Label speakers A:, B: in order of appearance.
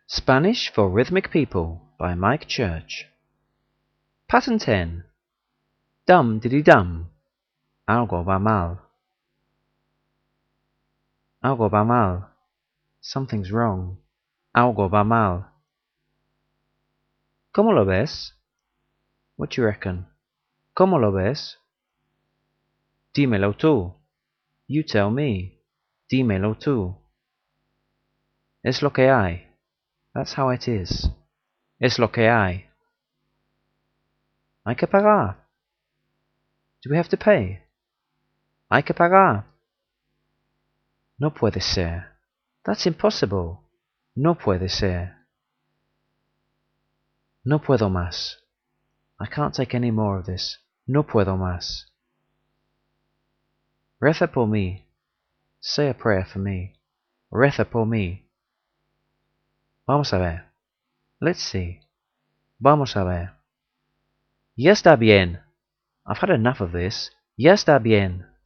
A: Spanish for Rhythmic People by Mike Church. Pattern 10. Dum diddy dum. Algo va mal. Algo va mal. Something's wrong. Algo va mal. ¿Cómo lo ves? What do you reckon? ¿Cómo lo ves? Dímelo tú. You tell me. Dímelo tú. Es lo que hay. That's how it is. Es lo que hay. Hay que pagar. Do we have to pay? Hay que pagar. No puede ser. That's impossible. No puede ser. No puedo más. I can't take any more of this. No puedo más. Reza por mí. Say a prayer for me. Reza por mí. Vamos a ver. Let's see. Vamos a ver. Ya está bien. I've had enough of this. Ya está bien.